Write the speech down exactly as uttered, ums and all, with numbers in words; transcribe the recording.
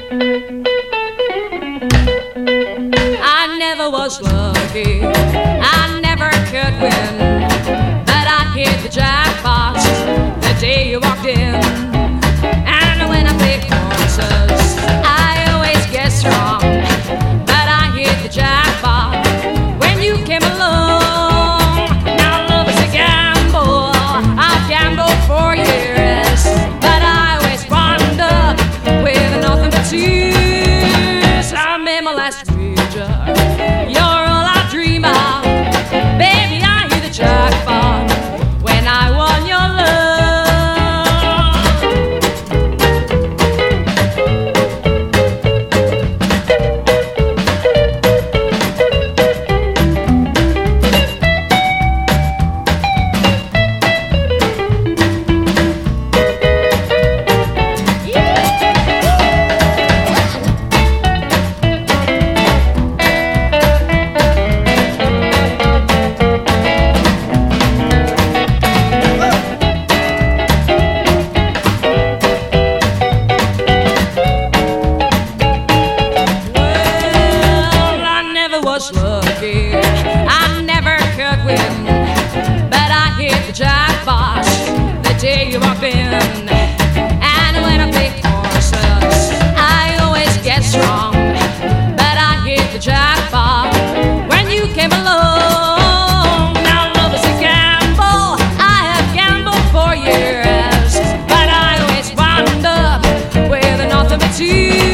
I never was lucky, I never could win, but I hit the jackpot the day you walked in. And when I play horses, I always guess wrong, but I hit the jackpot when you came along. Now love is a gamble, I've gambled for years, but I always wound up with nothing but tears. I'm in my last wager, you're all I dream of. Baby, I hit the jackpot when I won your love. Lucky, I never could win, but I hit the jackpot the day you walked in. And when I play horses, I always guess wrong, but I hit the jackpot when you came along. Now love is a gamble, I have gambled for years, but I always wound up with nothing but tears.